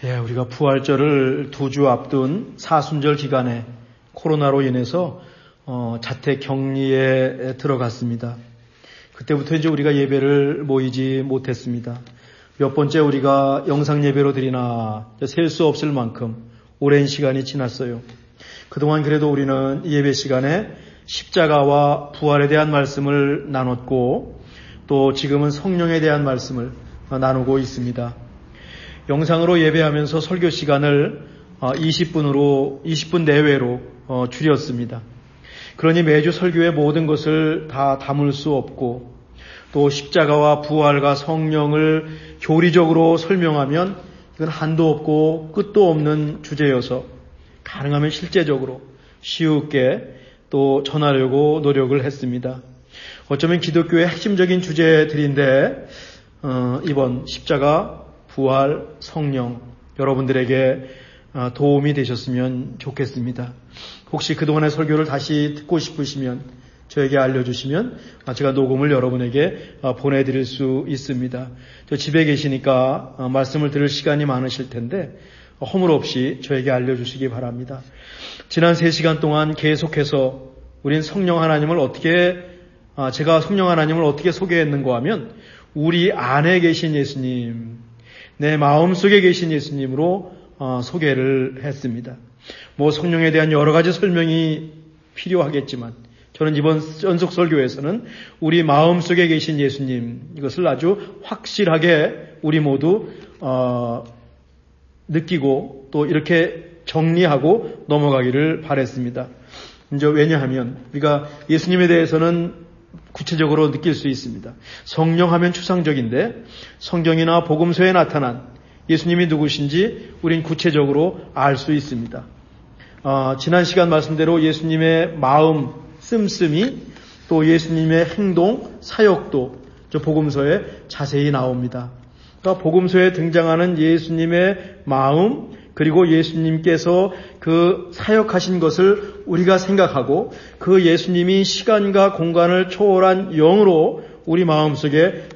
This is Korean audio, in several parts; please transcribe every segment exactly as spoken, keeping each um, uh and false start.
예, 우리가 부활절을 두 주 앞둔 사순절 기간에 코로나로 인해서 어, 자택 격리에 들어갔습니다. 그때부터 이제 우리가 예배를 모이지 못했습니다. 몇 번째 우리가 영상 예배로 드리나 셀 수 없을 만큼 오랜 시간이 지났어요. 그동안 그래도 우리는 예배 시간에 십자가와 부활에 대한 말씀을 나눴고 또 지금은 성령에 대한 말씀을 나누고 있습니다. 영상으로 예배하면서 설교 시간을 이십 분으로 이십 분 내외로 줄였습니다. 그러니 매주 설교의 모든 것을 다 담을 수 없고 또 십자가와 부활과 성령을 교리적으로 설명하면 이건 한도 없고 끝도 없는 주제여서 가능하면 실제적으로 쉽게 또 전하려고 노력을 했습니다. 어쩌면 기독교의 핵심적인 주제들인데 어, 이번 십자가, 부활, 성령 여러분들에게 도움이 되셨으면 좋겠습니다. 혹시 그동안의 설교를 다시 듣고 싶으시면 저에게 알려주시면 제가 녹음을 여러분에게 보내드릴 수 있습니다. 저 집에 계시니까 말씀을 들을 시간이 많으실 텐데 허물 없이 저에게 알려주시기 바랍니다. 지난 세 시간 동안 계속해서 우린 성령 하나님을 어떻게 제가 성령 하나님을 어떻게 소개했는가 하면 우리 안에 계신 예수님, 내 마음속에 계신 예수님으로 소개를 했습니다. 뭐 성령에 대한 여러 가지 설명이 필요하겠지만 저는 이번 연속 설교에서는 우리 마음속에 계신 예수님 이것을 아주 확실하게 우리 모두 어, 느끼고 또 이렇게 정리하고 넘어가기를 바랬습니다. 이제 왜냐하면 우리가 예수님에 대해서는 구체적으로 느낄 수 있습니다. 성령하면 추상적인데 성경이나 복음서에 나타난 예수님이 누구신지 우린 구체적으로 알 수 있습니다. 어, 지난 시간 말씀대로 예수님의 마음, 씀씀이 또 예수님의 행동, 사역도 저 복음서에 자세히 나옵니다. 그러니까 복음서에 등장하는 예수님의 마음 그리고 예수님께서 그 사역하신 것을 우리가 생각하고 그 예수님이 시간과 공간을 초월한 영으로 우리 마음속에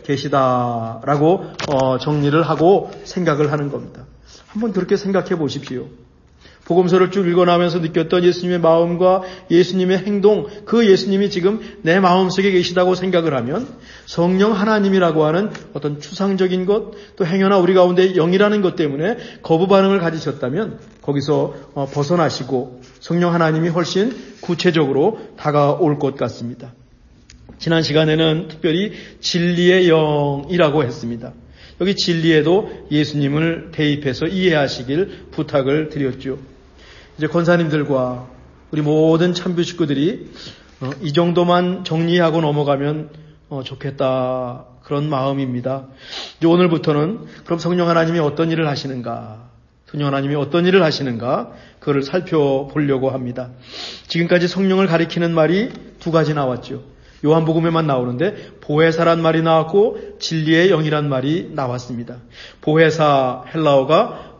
계시다라고 어, 정리를 하고 생각을 하는 겁니다. 한번 그렇게 생각해 보십시오. 복음서를 쭉 읽어나면서 느꼈던 예수님의 마음과 예수님의 행동, 그 예수님이 지금 내 마음속에 계시다고 생각을 하면 성령 하나님이라고 하는 어떤 추상적인 것, 또 행여나 우리 가운데 영이라는 것 때문에 거부 반응을 가지셨다면 거기서 벗어나시고 성령 하나님이 훨씬 구체적으로 다가올 것 같습니다. 지난 시간에는 특별히 진리의 영이라고 했습니다. 여기 진리에도 예수님을 대입해서 이해하시길 부탁을 드렸죠. 이제 권사님들과 우리 모든 참뷰 식구들이 어, 이 정도만 정리하고 넘어가면 어, 좋겠다 그런 마음입니다. 이제 오늘부터는 그럼 성령 하나님이 어떤 일을 하시는가, 성령 하나님이 어떤 일을 하시는가 그거를 살펴보려고 합니다. 지금까지 성령을 가리키는 말이 두 가지 나왔죠. 요한복음에만 나오는데 보혜사란 말이 나왔고 진리의 영이란 말이 나왔습니다. 보혜사 헬라어가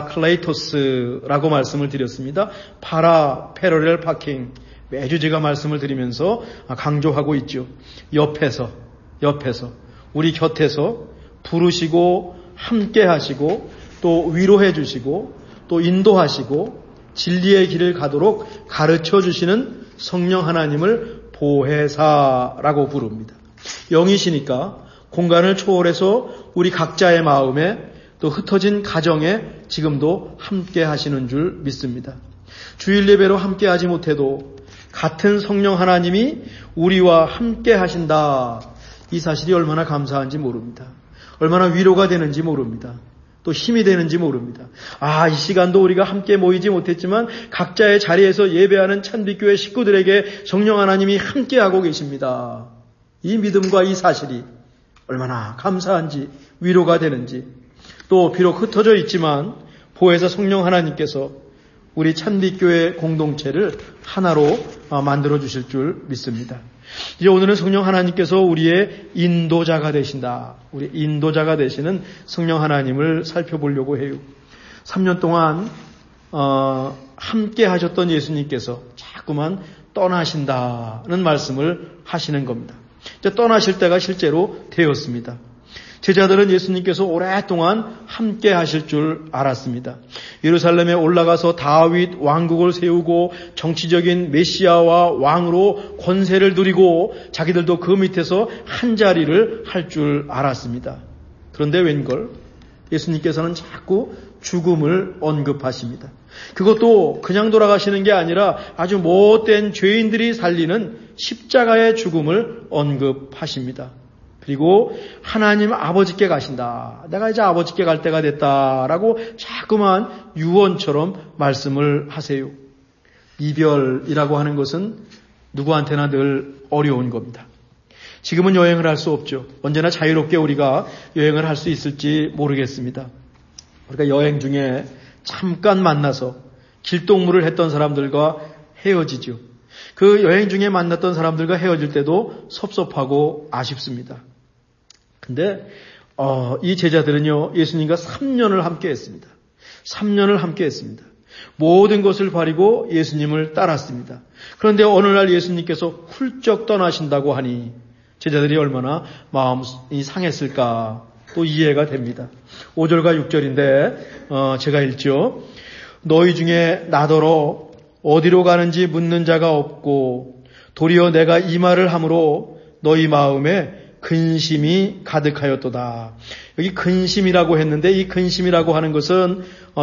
파라클레이토스라고 말씀을 드렸습니다. 파라 패러렐 파킹 매주 제가 말씀을 드리면서 강조하고 있죠. 옆에서 옆에서 우리 곁에서 부르시고 함께 하시고 또 위로해 주시고 또 인도하시고 진리의 길을 가도록 가르쳐 주시는 성령 하나님을 보혜사라고 부릅니다. 영이시니까 공간을 초월해서 우리 각자의 마음에 또 흩어진 가정에 지금도 함께 하시는 줄 믿습니다. 주일 예배로 함께 하지 못해도 같은 성령 하나님이 우리와 함께 하신다. 이 사실이 얼마나 감사한지 모릅니다. 얼마나 위로가 되는지 모릅니다. 또 힘이 되는지 모릅니다. 아, 이 시간도 우리가 함께 모이지 못했지만 각자의 자리에서 예배하는 찬빛교회 식구들에게 성령 하나님이 함께하고 계십니다. 이 믿음과 이 사실이 얼마나 감사한지 위로가 되는지 또 비록 흩어져 있지만 보혜사 성령 하나님께서 우리 찬빛교회 공동체를 하나로 만들어 주실 줄 믿습니다. 이제 오늘은 성령 하나님께서 우리의 인도자가 되신다. 우리 인도자가 되시는 성령 하나님을 살펴보려고 해요. 삼 년 동안 어, 함께 하셨던 예수님께서 자꾸만 떠나신다는 말씀을 하시는 겁니다. 이제 떠나실 때가 실제로 되었습니다. 제자들은 예수님께서 오랫동안 함께 하실 줄 알았습니다. 예루살렘에 올라가서 다윗 왕국을 세우고 정치적인 메시아와 왕으로 권세를 누리고 자기들도 그 밑에서 한 자리를 할 줄 알았습니다. 그런데 웬걸 예수님께서는 자꾸 죽음을 언급하십니다. 그것도 그냥 돌아가시는 게 아니라 아주 못된 죄인들이 살리는 십자가의 죽음을 언급하십니다. 그리고 하나님 아버지께 가신다. 내가 이제 아버지께 갈 때가 됐다라고 자꾸만 유언처럼 말씀을 하세요. 이별이라고 하는 것은 누구한테나 늘 어려운 겁니다. 지금은 여행을 할 수 없죠. 언제나 자유롭게 우리가 여행을 할 수 있을지 모르겠습니다. 우리가 여행 중에 잠깐 만나서 길동무를 했던 사람들과 헤어지죠. 그 여행 중에 만났던 사람들과 헤어질 때도 섭섭하고 아쉽습니다. 근데 어, 이 제자들은요, 예수님과 삼 년을 함께 했습니다. 삼 년을 함께 했습니다. 모든 것을 버리고 예수님을 따랐습니다. 그런데 어느 날 예수님께서 훌쩍 떠나신다고 하니 제자들이 얼마나 마음이 상했을까 또 이해가 됩니다. 오 절과 육 절인데 어, 제가 읽죠. 너희 중에 나더러 어디로 가는지 묻는 자가 없고 도리어 내가 이 말을 함으로 너희 마음에 근심이 가득하였도다. 여기 근심이라고 했는데 이 근심이라고 하는 것은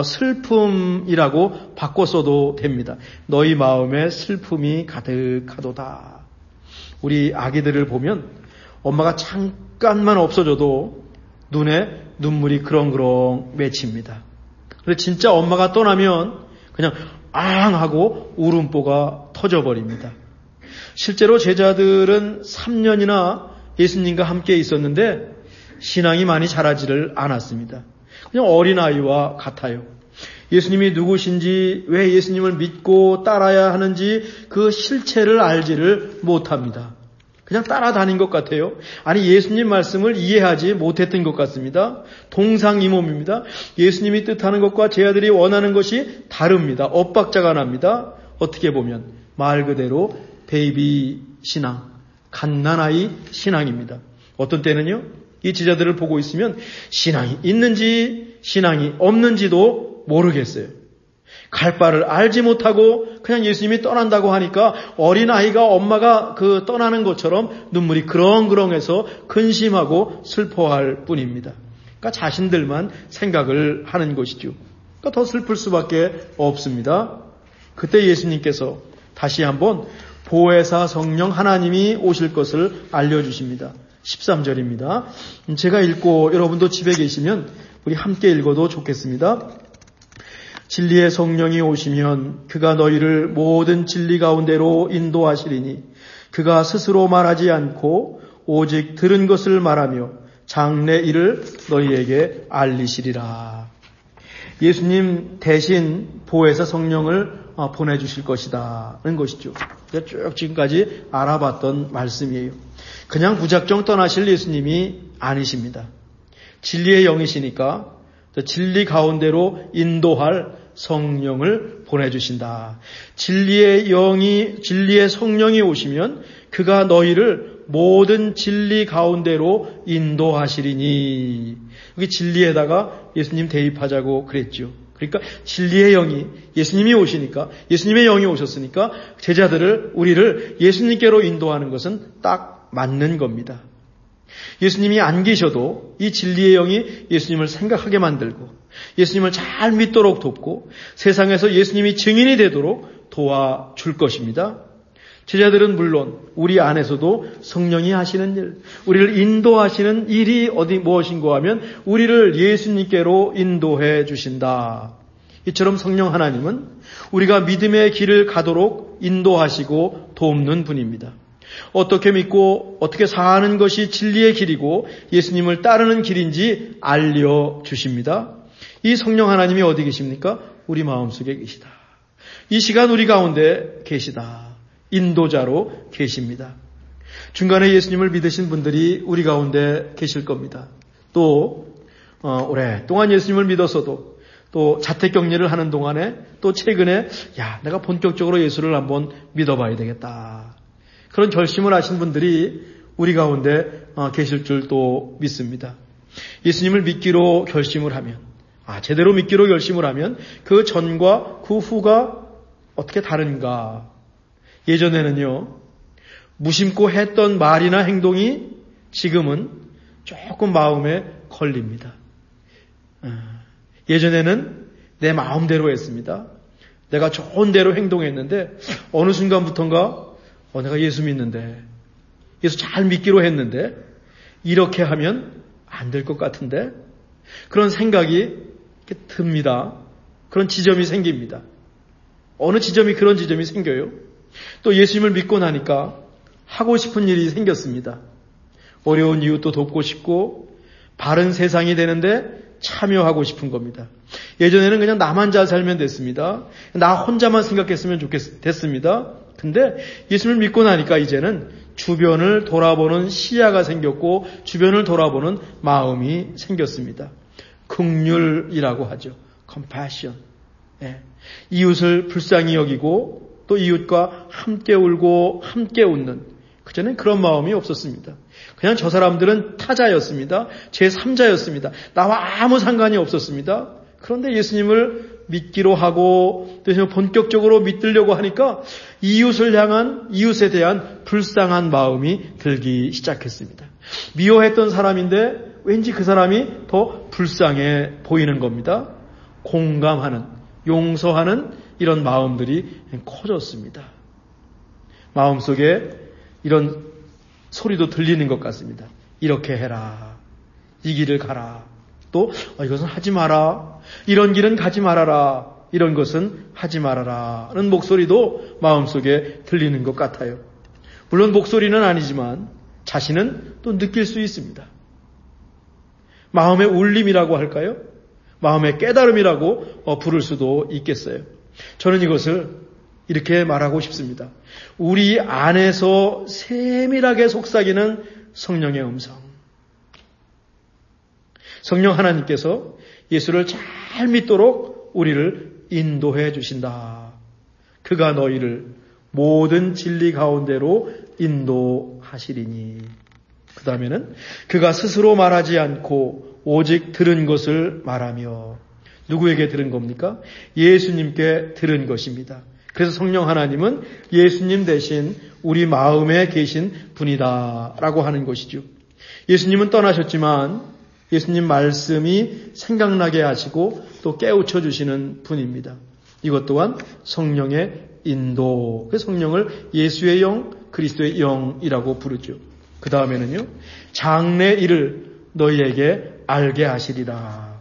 슬픔이라고 바꿔 써도 됩니다. 너희 마음에 슬픔이 가득하도다. 우리 아기들을 보면 엄마가 잠깐만 없어져도 눈에 눈물이 그렁그렁 맺힙니다. 그런데 진짜 엄마가 떠나면 그냥 앙 하고 울음보가 터져버립니다. 실제로 제자들은 삼 년이나 예수님과 함께 있었는데 신앙이 많이 자라지를 않았습니다. 그냥 어린아이와 같아요. 예수님이 누구신지, 왜 예수님을 믿고 따라야 하는지 그 실체를 알지를 못합니다. 그냥 따라다닌 것 같아요. 아니, 예수님 말씀을 이해하지 못했던 것 같습니다. 동상이몽입니다. 예수님이 뜻하는 것과 제 아들이 원하는 것이 다릅니다. 엇박자가 납니다. 어떻게 보면 말 그대로 베이비 신앙, 갓난아이 신앙입니다. 어떤 때는요, 이 제자들을 보고 있으면 신앙이 있는지 신앙이 없는지도 모르겠어요. 갈 바를 알지 못하고 그냥 예수님이 떠난다고 하니까 어린아이가 엄마가 그 떠나는 것처럼 눈물이 그렁그렁해서 근심하고 슬퍼할 뿐입니다. 그러니까 자신들만 생각을 하는 것이죠. 그러니까 더 슬플 수밖에 없습니다. 그때 예수님께서 다시 한번 보혜사 성령 하나님이 오실 것을 알려주십니다. 십삼 절입니다. 제가 읽고 여러분도 집에 계시면 우리 함께 읽어도 좋겠습니다. 진리의 성령이 오시면 그가 너희를 모든 진리 가운데로 인도하시리니 그가 스스로 말하지 않고 오직 들은 것을 말하며 장래 일을 너희에게 알리시리라. 예수님 대신 보혜사 성령을 보내주실 것이다는 것이죠. 쭉 지금까지 알아봤던 말씀이에요. 그냥 무작정 떠나실 예수님이 아니십니다. 진리의 영이시니까 진리 가운데로 인도할 성령을 보내주신다. 진리의 영이, 진리의 성령이 오시면 그가 너희를 모든 진리 가운데로 인도하시리니. 여기 진리에다가 예수님 대입하자고 그랬죠. 그러니까 진리의 영이, 예수님이 오시니까, 예수님의 영이 오셨으니까 제자들을, 우리를 예수님께로 인도하는 것은 딱 맞는 겁니다. 예수님이 안 계셔도 이 진리의 영이 예수님을 생각하게 만들고 예수님을 잘 믿도록 돕고 세상에서 예수님이 증인이 되도록 도와줄 것입니다. 제자들은 물론 우리 안에서도 성령이 하시는 일, 우리를 인도하시는 일이 어디 무엇인가 하면 우리를 예수님께로 인도해 주신다. 이처럼 성령 하나님은 우리가 믿음의 길을 가도록 인도하시고 돕는 분입니다. 어떻게 믿고 어떻게 사는 것이 진리의 길이고 예수님을 따르는 길인지 알려주십니다. 이 성령 하나님이 어디 계십니까? 우리 마음속에 계시다. 이 시간 우리 가운데 계시다. 인도자로 계십니다. 중간에 예수님을 믿으신 분들이 우리 가운데 계실 겁니다. 또 어, 오랫동안 예수님을 믿었어도 또 자택격리를 하는 동안에 또 최근에 야 내가 본격적으로 예수를 한번 믿어봐야 되겠다. 그런 결심을 하신 분들이 우리 가운데 계실 줄 또 믿습니다. 예수님을 믿기로 결심을 하면, 아, 제대로 믿기로 결심을 하면 그 전과 그 후가 어떻게 다른가? 예전에는요, 무심코 했던 말이나 행동이 지금은 조금 마음에 걸립니다. 예전에는 내 마음대로 했습니다. 내가 좋은 대로 행동했는데 어느 순간부터인가 어, 내가 예수 믿는데, 예수 잘 믿기로 했는데 이렇게 하면 안 될 것 같은데, 그런 생각이 이렇게 듭니다. 그런 지점이 생깁니다. 어느 지점이 그런 지점이 생겨요. 또 예수님을 믿고 나니까 하고 싶은 일이 생겼습니다. 어려운 이웃도 돕고 싶고 바른 세상이 되는데 참여하고 싶은 겁니다. 예전에는 그냥 나만 잘 살면 됐습니다. 나 혼자만 생각했으면 좋겠, 됐습니다. 근데 예수님을 믿고 나니까 이제는 주변을 돌아보는 시야가 생겼고 주변을 돌아보는 마음이 생겼습니다. 긍휼이라고 하죠. compassion. 예. 이웃을 불쌍히 여기고 또 이웃과 함께 울고 함께 웃는, 그전엔 그런 마음이 없었습니다. 그냥 저 사람들은 타자였습니다. 제삼자였습니다. 나와 아무 상관이 없었습니다. 그런데 예수님을 믿기로 하고 또 본격적으로 믿으려고 하니까 이웃을 향한, 이웃에 대한 불쌍한 마음이 들기 시작했습니다. 미워했던 사람인데 왠지 그 사람이 더 불쌍해 보이는 겁니다. 공감하는, 용서하는 이런 마음들이 커졌습니다. 마음속에 이런 소리도 들리는 것 같습니다. 이렇게 해라. 이 길을 가라. 또 어, 이것은 하지 마라. 이런 길은 가지 말아라. 이런 것은 하지 말아라. 하는 목소리도 마음속에 들리는 것 같아요. 물론 목소리는 아니지만 자신은 또 느낄 수 있습니다. 마음의 울림이라고 할까요? 마음의 깨달음이라고 어, 부를 수도 있겠어요. 저는 이것을 이렇게 말하고 싶습니다. 우리 안에서 세밀하게 속삭이는 성령의 음성. 성령 하나님께서 예수를 잘 믿도록 우리를 인도해 주신다. 그가 너희를 모든 진리 가운데로 인도하시리니. 그 다음에는 그가 스스로 말하지 않고 오직 들은 것을 말하며. 누구에게 들은 겁니까? 예수님께 들은 것입니다. 그래서 성령 하나님은 예수님 대신 우리 마음에 계신 분이다 라고 하는 것이죠. 예수님은 떠나셨지만 예수님 말씀이 생각나게 하시고 또 깨우쳐 주시는 분입니다. 이것 또한 성령의 인도, 그 성령을 예수의 영, 그리스도의 영이라고 부르죠. 그 다음에는요, 장래 일을 너희에게 알게 하시리라.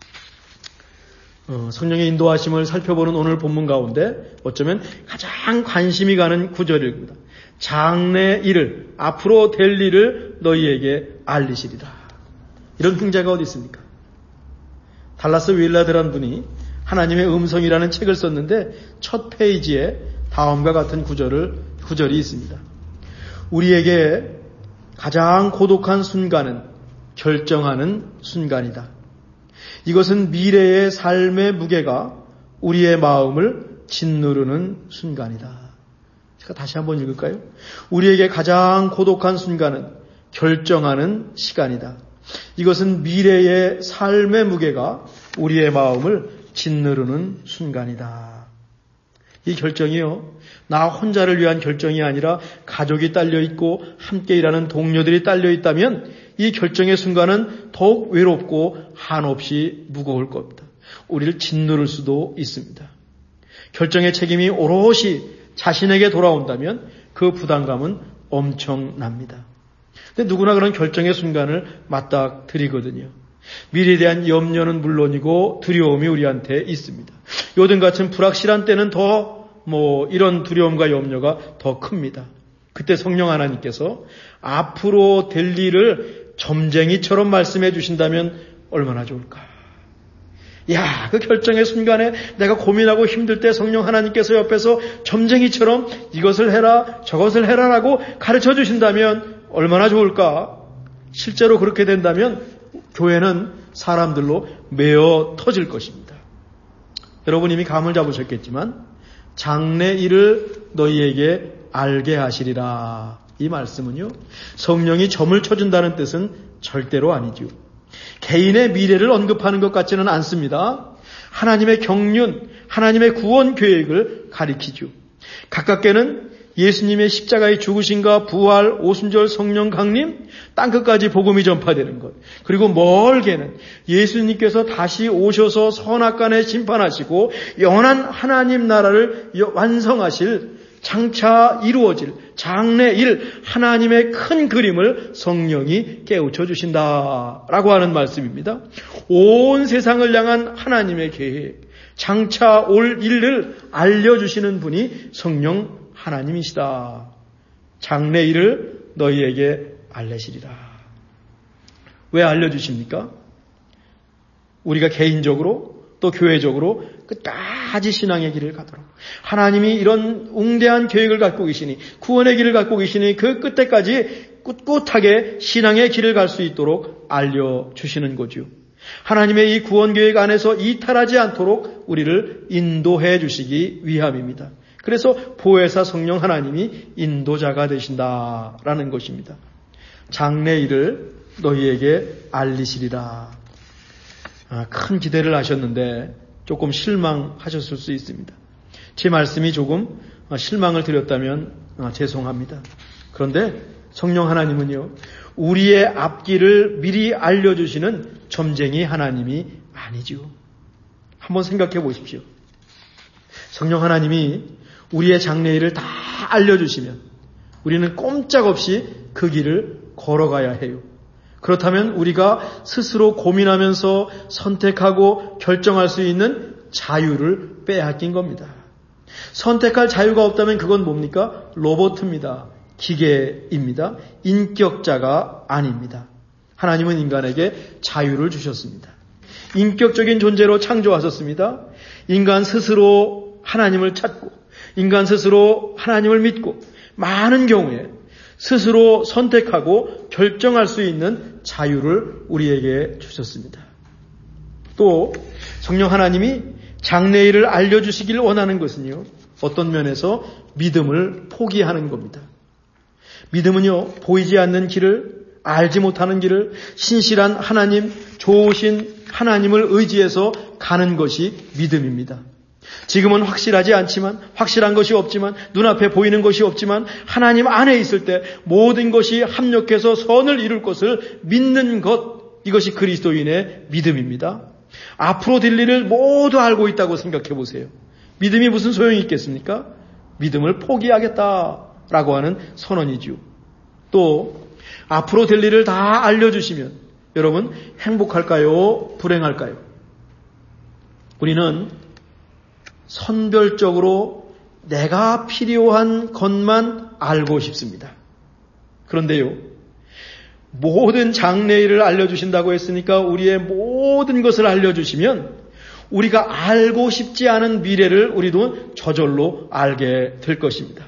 어, 성령의 인도하심을 살펴보는 오늘 본문 가운데 어쩌면 가장 관심이 가는 구절입니다. 장래 일을, 앞으로 될 일을 너희에게 알리시리라. 이런 흥자가 어디 있습니까? 달라스 윌라드라는 분이 하나님의 음성이라는 책을 썼는데 첫 페이지에 다음과 같은 구절을, 구절이 있습니다. 우리에게 가장 고독한 순간은 결정하는 순간이다. 이것은 미래의 삶의 무게가 우리의 마음을 짓누르는 순간이다. 제가 다시 한번 읽을까요? 우리에게 가장 고독한 순간은 결정하는 시간이다. 이것은 미래의 삶의 무게가 우리의 마음을 짓누르는 순간이다. 이 결정이요, 나 혼자를 위한 결정이 아니라 가족이 딸려있고 함께 일하는 동료들이 딸려있다면 이 결정의 순간은 더욱 외롭고 한없이 무거울 겁니다. 우리를 짓누를 수도 있습니다. 결정의 책임이 오롯이 자신에게 돌아온다면 그 부담감은 엄청납니다. 근데 누구나 그런 결정의 순간을 맞닥뜨리거든요. 미래에 대한 염려는 물론이고 두려움이 우리한테 있습니다. 요즘 같은 불확실한 때는 더 뭐 이런 두려움과 염려가 더 큽니다. 그때 성령 하나님께서 앞으로 될 일을 점쟁이처럼 말씀해 주신다면 얼마나 좋을까. 야, 그 결정의 순간에 내가 고민하고 힘들 때 성령 하나님께서 옆에서 점쟁이처럼 이것을 해라 저것을 해라라고 가르쳐 주신다면 얼마나 좋을까. 실제로 그렇게 된다면 교회는 사람들로 메어 터질 것입니다. 여러분 이미 감을 잡으셨겠지만 장래 일을 너희에게 알게 하시리라. 이 말씀은요, 성령이 점을 쳐준다는 뜻은 절대로 아니죠. 개인의 미래를 언급하는 것 같지는 않습니다. 하나님의 경륜, 하나님의 구원 계획을 가리키죠. 가깝게는 예수님의 십자가의 죽으심과 부활, 오순절 성령 강림, 땅끝까지 복음이 전파되는 것. 그리고 멀게는 예수님께서 다시 오셔서 선악간에 심판하시고 영원한 하나님 나라를 완성하실 장차 이루어질 장래일 하나님의 큰 그림을 성령이 깨우쳐 주신다라고 하는 말씀입니다. 온 세상을 향한 하나님의 계획, 장차 올 일을 알려주시는 분이 성령 하나님이시다. 장래일을 너희에게 알려시리라. 왜 알려주십니까? 우리가 개인적으로 또 교회적으로 끝까지 신앙의 길을 가도록, 하나님이 이런 웅대한 계획을 갖고 계시니, 구원의 길을 갖고 계시니 그 끝에까지 꿋꿋하게 신앙의 길을 갈 수 있도록 알려주시는 거죠. 하나님의 이 구원 계획 안에서 이탈하지 않도록 우리를 인도해 주시기 위함입니다. 그래서 보혜사 성령 하나님이 인도자가 되신다라는 것입니다. 장래일을 너희에게 알리시리라. 아, 큰 기대를 하셨는데 조금 실망하셨을 수 있습니다. 제 말씀이 조금 실망을 드렸다면 죄송합니다. 그런데 성령 하나님은요, 우리의 앞길을 미리 알려주시는 점쟁이 하나님이 아니죠. 한번 생각해 보십시오. 성령 하나님이 우리의 장래일을 다 알려주시면 우리는 꼼짝없이 그 길을 걸어가야 해요. 그렇다면 우리가 스스로 고민하면서 선택하고 결정할 수 있는 자유를 빼앗긴 겁니다. 선택할 자유가 없다면 그건 뭡니까? 로봇입니다. 기계입니다. 인격자가 아닙니다. 하나님은 인간에게 자유를 주셨습니다. 인격적인 존재로 창조하셨습니다. 인간 스스로 하나님을 찾고, 인간 스스로 하나님을 믿고, 많은 경우에 스스로 선택하고 결정할 수 있는 자유를 우리에게 주셨습니다. 또 성령 하나님이 장래일을 알려주시기를 원하는 것은요, 어떤 면에서 믿음을 포기하는 겁니다. 믿음은요, 보이지 않는 길을, 알지 못하는 길을 신실한 하나님, 좋으신 하나님을 의지해서 가는 것이 믿음입니다. 지금은 확실하지 않지만, 확실한 것이 없지만, 눈앞에 보이는 것이 없지만 하나님 안에 있을 때 모든 것이 합력해서 선을 이룰 것을 믿는 것, 이것이 그리스도인의 믿음입니다. 앞으로 될 일을 모두 알고 있다고 생각해 보세요. 믿음이 무슨 소용이 있겠습니까? 믿음을 포기하겠다라고 하는 선언이지요. 또 앞으로 될 일을 다 알려주시면 여러분 행복할까요? 불행할까요? 우리는 선별적으로 내가 필요한 것만 알고 싶습니다. 그런데요, 모든 장래일을 알려주신다고 했으니까 우리의 모든 것을 알려주시면 우리가 알고 싶지 않은 미래를 우리도 저절로 알게 될 것입니다.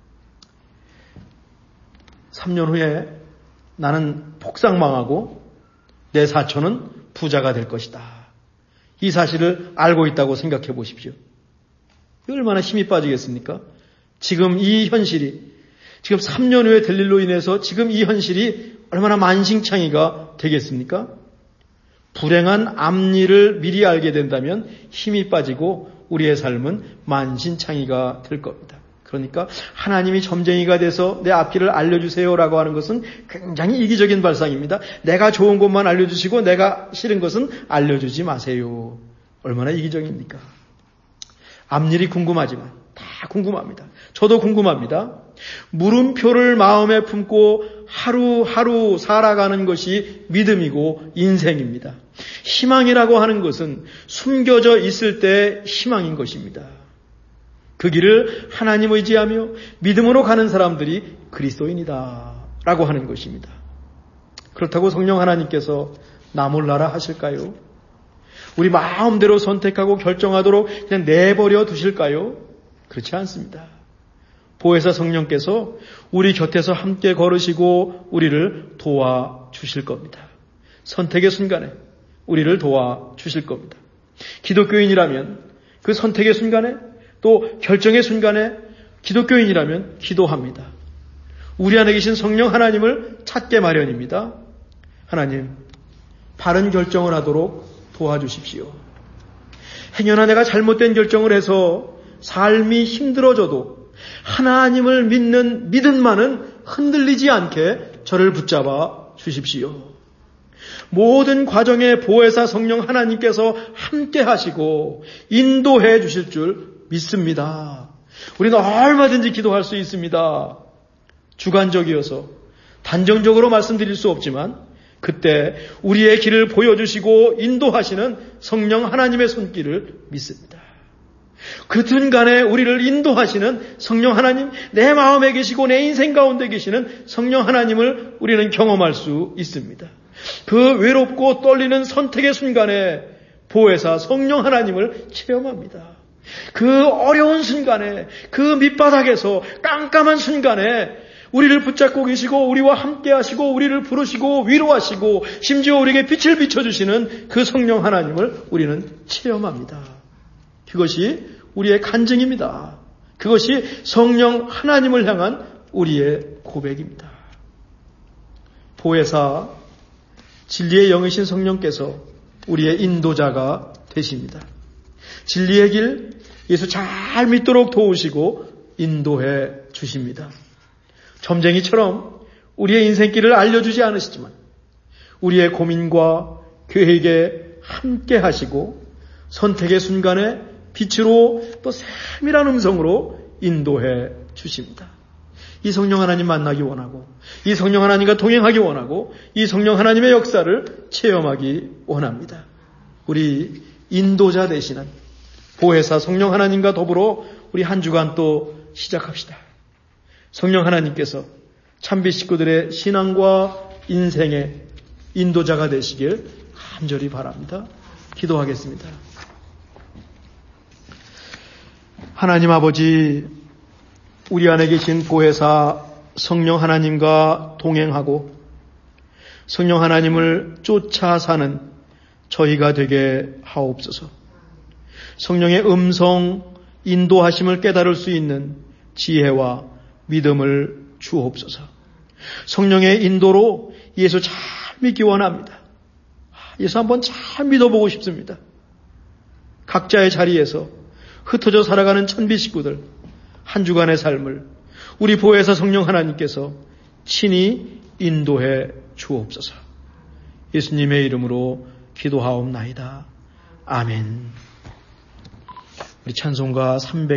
삼 년 후에 나는 폭삭망하고 내 사촌은 부자가 될 것이다. 이 사실을 알고 있다고 생각해 보십시오. 얼마나 힘이 빠지겠습니까? 지금 이 현실이, 지금 삼 년 후에 될 일로 인해서 지금 이 현실이 얼마나 만신창이가 되겠습니까? 불행한 앞일을 미리 알게 된다면 힘이 빠지고 우리의 삶은 만신창이가 될 겁니다. 그러니까 하나님이 점쟁이가 돼서 내 앞길을 알려주세요라고 하는 것은 굉장히 이기적인 발상입니다. 내가 좋은 것만 알려주시고 내가 싫은 것은 알려주지 마세요. 얼마나 이기적입니까? 앞일이 궁금하지만, 다 궁금합니다. 저도 궁금합니다. 물음표를 마음에 품고 하루하루 살아가는 것이 믿음이고 인생입니다. 희망이라고 하는 것은 숨겨져 있을 때 희망인 것입니다. 그 길을 하나님 의지하며 믿음으로 가는 사람들이 그리스도인이다 라고 하는 것입니다. 그렇다고 성령 하나님께서 나 몰라라 하실까요? 우리 마음대로 선택하고 결정하도록 그냥 내버려 두실까요? 그렇지 않습니다. 보혜사 성령께서 우리 곁에서 함께 걸으시고 우리를 도와주실 겁니다. 선택의 순간에 우리를 도와주실 겁니다. 기독교인이라면 그 선택의 순간에 또 결정의 순간에 기독교인이라면 기도합니다. 우리 안에 계신 성령 하나님을 찾게 마련입니다. 하나님, 바른 결정을 하도록 도와주십시오. 행여나 내가 잘못된 결정을 해서 삶이 힘들어져도 하나님을 믿는 믿음만은 흔들리지 않게 저를 붙잡아 주십시오. 모든 과정에 보혜사 성령 하나님께서 함께 하시고 인도해 주실 줄 믿습니다. 우리는 얼마든지 기도할 수 있습니다. 주관적이어서 단정적으로 말씀드릴 수 없지만 그때 우리의 길을 보여주시고 인도하시는 성령 하나님의 손길을 믿습니다. 그 순간에 우리를 인도하시는 성령 하나님, 내 마음에 계시고 내 인생 가운데 계시는 성령 하나님을 우리는 경험할 수 있습니다. 그 외롭고 떨리는 선택의 순간에 보혜사 성령 하나님을 체험합니다. 그 어려운 순간에, 그 밑바닥에서 깜깜한 순간에 우리를 붙잡고 계시고 우리와 함께 하시고 우리를 부르시고 위로하시고 심지어 우리에게 빛을 비춰주시는 그 성령 하나님을 우리는 체험합니다. 그것이 우리의 간증입니다. 그것이 성령 하나님을 향한 우리의 고백입니다. 보혜사 진리의 영이신 성령께서 우리의 인도자가 되십니다. 진리의 길 예수 잘 믿도록 도우시고 인도해 주십니다. 점쟁이처럼 우리의 인생길을 알려주지 않으시지만 우리의 고민과 계획에 함께 하시고 선택의 순간에 빛으로 또 세밀한 음성으로 인도해 주십니다. 이 성령 하나님 만나기 원하고 이 성령 하나님과 동행하기 원하고 이 성령 하나님의 역사를 체험하기 원합니다. 우리 인도자 되시는 보혜사 성령 하나님과 더불어 우리 한 주간 또 시작합시다. 성령 하나님께서 참비 식구들의 신앙과 인생의 인도자가 되시길 간절히 바랍니다. 기도하겠습니다. 하나님 아버지, 우리 안에 계신 보혜사 성령 하나님과 동행하고 성령 하나님을 쫓아 사는 저희가 되게 하옵소서. 성령의 음성 인도하심을 깨달을 수 있는 지혜와 믿음을 주옵소서. 성령의 인도로 예수 잘 믿기 원합니다. 예수 한번 잘 믿어보고 싶습니다. 각자의 자리에서 흩어져 살아가는 천비 식구들 한 주간의 삶을 우리 보혜사 성령 하나님께서 친히 인도해 주옵소서. 예수님의 이름으로 기도하옵나이다. 아멘. 우리 찬송가 삼백